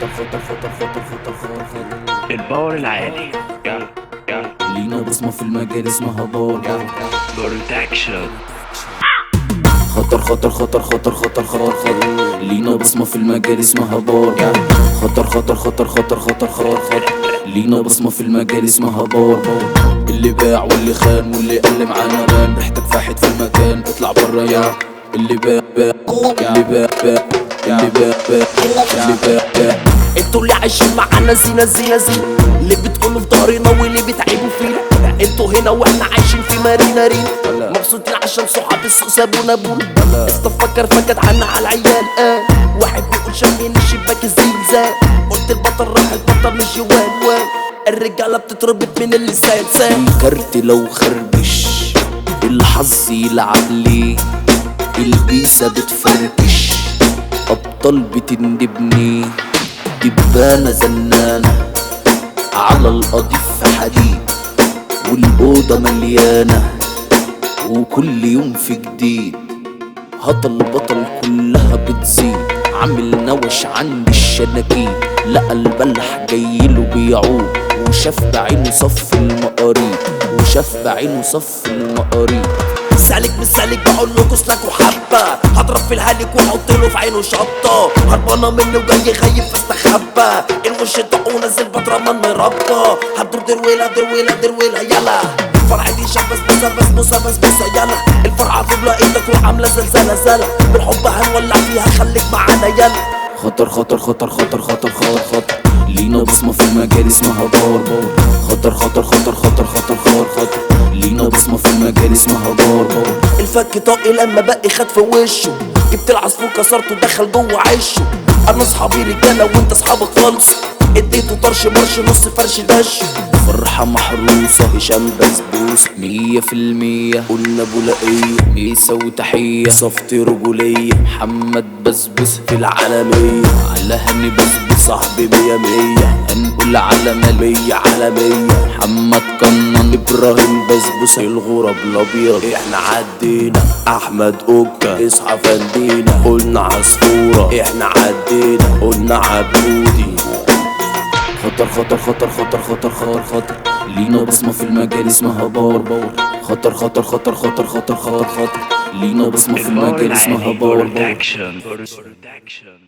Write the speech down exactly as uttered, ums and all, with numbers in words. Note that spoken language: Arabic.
خطر خطر خطر خطر خطر خطر خطر الباور العالي. يلا يلا لينا بصمة في المجال اسمها باور. بروتكشن. خطر خطر خطر خطر خطر خطر خطر لينا بصمة في المجال اسمها باور. خطر خطر خطر خطر خطر خطر خطر لينا بصمة في المجال اسمها باور. اللي باع واللي خان واللي قل معانا بان، ريحتك فاحت في المكان اطلع برا يا اللي باع باع اللي باع باع اللي باع باع اللي باع باع. انتوا اللي عايشين معانا زينة زينة زينة، اللي بتقولوا في ضهرنا واللي بتعيبوا فينا. انتوا هنا واحنا عايشين في مارينا رينا، مبسوطين عشان صحاب السوق سابونا بونا. استفكر فكت عنا على العيال اه واحد بيقول شمين الشباك الزلزال، قلت البطل راح البطل مش يوان وان. الرجالة بتتربط من اللسان سان. الكارت لو خربش الحظ يلعب ليه، البيسة بتفركش أبطال بتندبني، دبانة زنانة على القضيف في حديد، والأوضة مليانة وكل يوم في جديد. هطل بطل كلها بتزيد، عامل نوش عند الشناكين، لقى البلح جايله بيعود، وشاف بعينه صف المقاريض، وشاف بعينه صف المقاريض. سالك مش سالك بقول له كسلك وحبه، هضرب في الهالك واحط له في عينه شطه، هربانه مني وجاي خايف فاستخبى، الوش طق ونزل بطرمان مربى، هتدور درويله درويله درويله يلا. الفرحه دي شاب بسبوسه بسبوسه بسبوسه يلا، الفرحه في بلاقيتك وعامله زلزله زله، بالحب هنولع فيها خليك معانا يلا. خطر خطر خطر خطر خطر خطر خطر لينا بصمة في المجال اسمها باور باور. خطر خطر خطر خطر خطر خطر خطر لينا بصمة في المجال اسمها باور باور. الفك طاقي لما بقي خد في وشه، جبت العصفور كسرته دخل جوه عشه. انا اصحابي رجاله وانت اصحابك فالص، اديته طرش مرش نص فرش دش. فرحة محروسة هشام بسبوسة مية في المية، قلنا بولائية ميسة وتحية، صفت رجولية محمد بسبوسة في العالمية، على هني بسبوسة صاحبي مية مية، هنقول على مية على مية. محمد كنان ابراهيم بسبوسة الغراب الابيض احنا عدينا احمد اوكا اصحى فندينا، قلنا عصفورة احنا عدينا قلنا عبودي. خطر خطر خطر خطر خطر خطر خطر لينا بصمة في المجال اسمها باور باور. خطر خطر خطر خطر خطر خطر خطر لينا بصمة في المجال اسمها باور باور. بروتكشن.